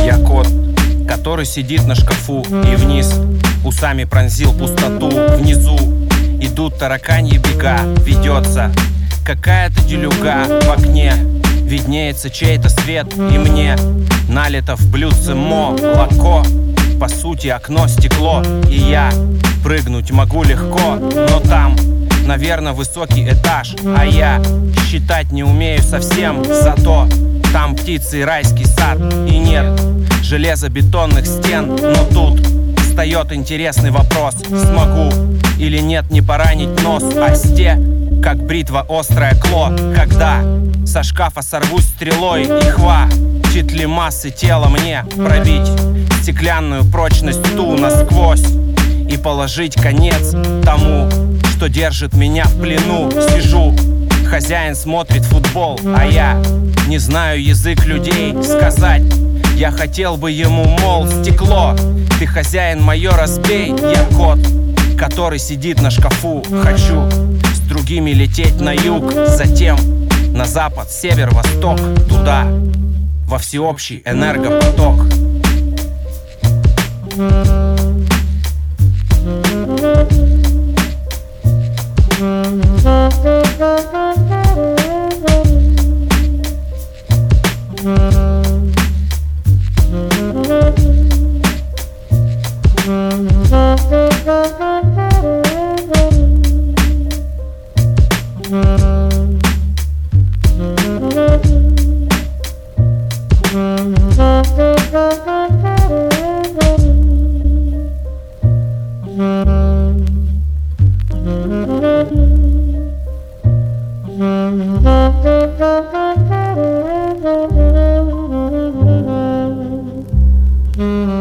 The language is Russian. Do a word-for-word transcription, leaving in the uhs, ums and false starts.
Я кот, который сидит на шкафу и вниз усами пронзил пустоту. Внизу идут тараканьи бега, ведется какая-то делюга в окне. Виднеется чей-то свет, и мне налито в блюдце молоко. По сути окно стекло, и я прыгнуть могу легко. Но там, наверное, высокий этаж, а я считать не умею совсем. Зато там птицы и райский сад, и нет железобетонных стен. Но тут встает интересный вопрос: смогу или нет не поранить нос о сте, как бритва острое кло, когда со шкафа сорвусь стрелой, и хватит ли массы тела мне пробить стеклянную прочность ту насквозь и положить конец тому, что держит меня в плену. Сижу, хозяин смотрит футбол, а я не знаю язык людей. Сказать я хотел бы ему, мол, стекло, ты хозяин мое разбей. Я кот, который сидит на шкафу. Хочу с другими лететь на юг, затем на запад, север, восток, туда, во всеобщий энергопоток. Mm-hmm.